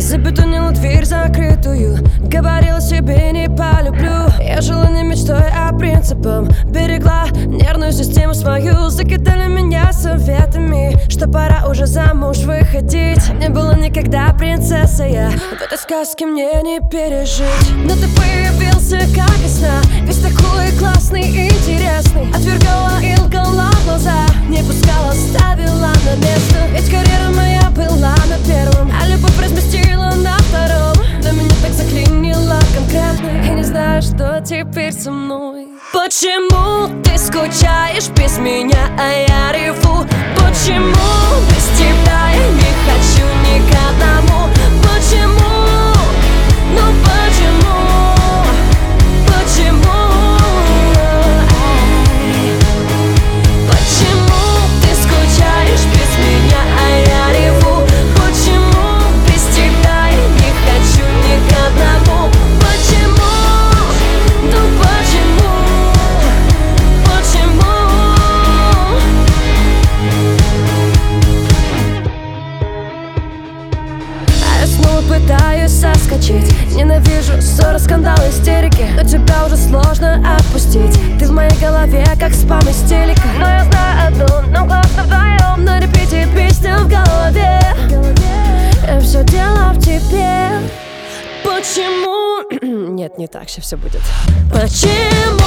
Забетонила дверь закрытую, говорила себе не полюблю. Я жила не мечтой, а принципом. Берегла нервную систему свою. Закидали меня советами, что пора уже замуж выходить. Не была никогда принцесса я, в этой сказке мне не пережить. Но ты появился как из сна, весь такой классный и интересный. Отвергала и лгала в глаза, не пускала, ставила на место. Ведь карьера моя была на первом, а любовь разместила на втором. Но меня так заклинило конкретно, и не знаю, что теперь со мной. Почему ты скучаешь без меня, а я реву? Почему без тебя я не хочу ни к одному? Почему? Ну почему? Почему? Почему ты скучаешь без меня, а я реву? Почему без тебя я не хочу ни к одному? Почему? Ну почему? Почему? А я снова пытаюсь соскочить. Ненавижу ссоры, скандалы, истерики, но тебя уже сложно отпустить. Ты в моей голове, как спам из телека. Но я знаю одну, нам классно вдвоем. На репите песня в голове. И все дело в тебе. Почему? Нет, не так, сейчас все будет. Почему?